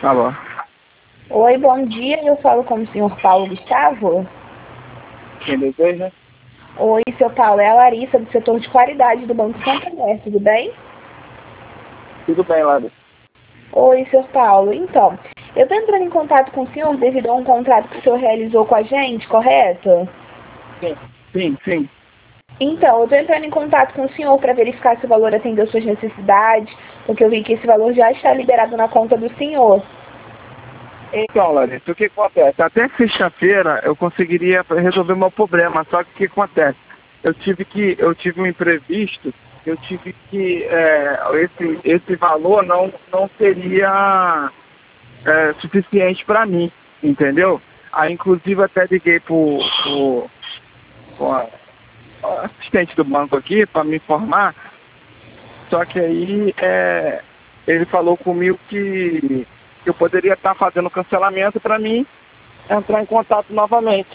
Alô? Oi, bom dia. Eu falo com o senhor Paulo Gustavo. Quem deseja? Oi, seu Paulo. É a Larissa, do setor de qualidade do Banco Santander. Tudo bem? Tudo bem, Lara. Oi, senhor Paulo. Então, eu estou entrando em contato com o senhor devido a um contrato que o senhor realizou com a gente, correto? Sim. Então, eu estou entrando em contato com o senhor para verificar se o valor atendeu suas necessidades, porque eu vi que esse valor já está liberado na conta do senhor. Então, Larissa, o que acontece? Até sexta-feira eu conseguiria resolver meu problema, só que o que acontece? Eu tive um imprevisto, eu tive que, esse valor não seria suficiente para mim, entendeu? Aí, inclusive, até liguei pro assistente do banco aqui para me informar, só que aí ele falou comigo que eu poderia estar fazendo cancelamento para mim entrar em contato novamente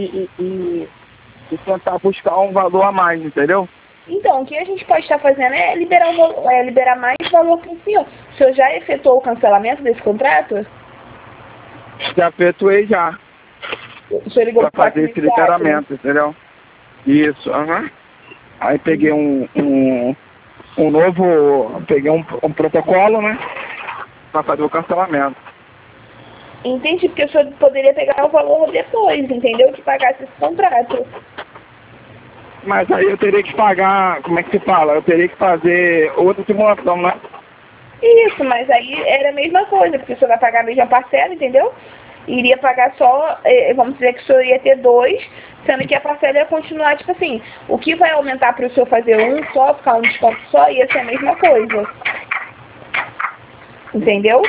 e tentar buscar um valor a mais, entendeu? Então, o que a gente pode estar fazendo é liberar mais valor para o senhor. O senhor já efetuou o cancelamento desse contrato? Já efetuei já, O senhor ligou para para o fazer esse liberamento, entendeu? Isso, aham. Aí peguei um novo, peguei um protocolo, né, para fazer o cancelamento. Entendi, porque o senhor poderia pegar o valor depois, entendeu? Que pagasse esse contrato. Mas aí eu teria que pagar, como é que se fala? Eu teria que fazer outra simulação, né? Isso, mas aí era a mesma coisa, porque o senhor vai pagar a mesma parcela, entendeu? Iria pagar só, vamos dizer que o senhor ia ter dois, sendo que a parcela ia continuar, tipo assim, o que vai aumentar para o senhor fazer um só, ficar um desconto só, ia ser a mesma coisa. Entendeu?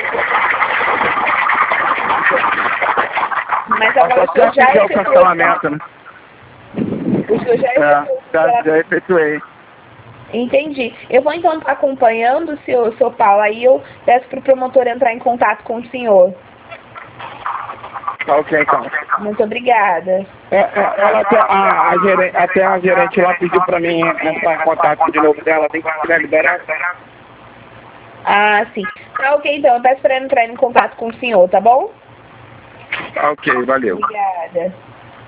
Mas agora o senhor já o efetuou. cancelamento, né? O senhor já efetuou. Já efetuei. Entendi. Eu vou então estar acompanhando o seu Paulo, aí eu peço para o promotor entrar em contato com o senhor. Tá ok, então. Muito obrigada. Ela até a gerente lá pediu pra mim entrar em contato de novo dela, tem que liberar. Ah, sim. Tá ok, então. Eu peço para entrar em contato com o senhor, tá bom? Tá ok, valeu. Obrigada.